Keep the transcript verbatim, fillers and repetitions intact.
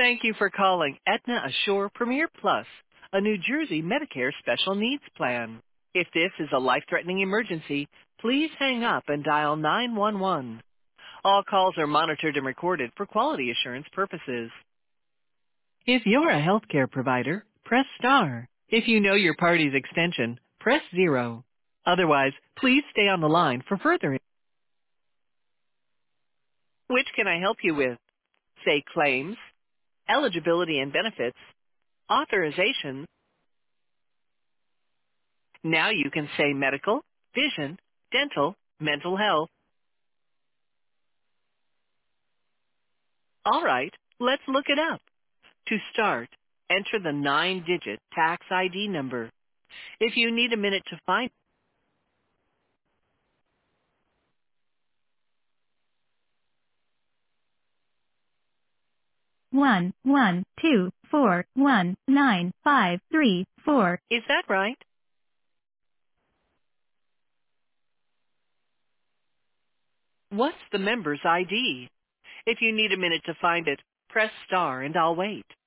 Thank you for calling Aetna Assure Premier Plus, a New Jersey Medicare Special Needs Plan. If this is a life-threatening emergency, please hang up and dial nine one one. All calls are monitored and recorded for quality assurance purposes. If you're a healthcare provider, press star. If you know your party's extension, press zero. Otherwise, please stay on the line for further. Which can I help you with? Say claims, eligibility and benefits, authorization. Now you can say medical, vision, dental, mental health. All right, let's look it up. To start, enter the nine-digit tax I D number. If you need a minute to find One, one, two, four, one, nine, five, three, four. is that right? What's the member's I D? If you need a minute to find it, press star and I'll wait.